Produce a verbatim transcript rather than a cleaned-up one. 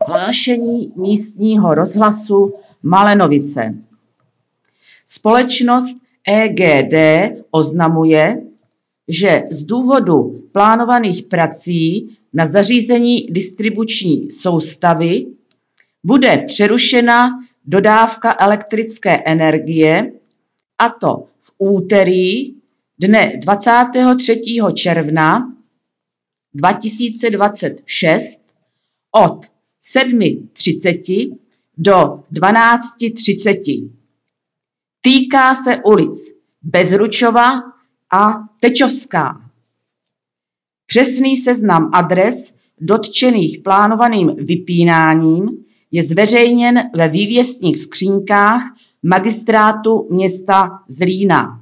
Hlášení místního rozhlasu Malenovice. Společnost E G D oznamuje, že z důvodu plánovaných prací na zařízení distribuční soustavy bude přerušena dodávka elektrické energie, a to v úterý dne dvacátého třetího června dva tisíce dvacet šest od sedm třicet do dvanáct třicet. Týká se ulic Bezručova a Tečovská. Přesný seznam adres dotčených plánovaným vypínáním je zveřejněn ve vývěsních skříňkách Magistrátu města Zlína.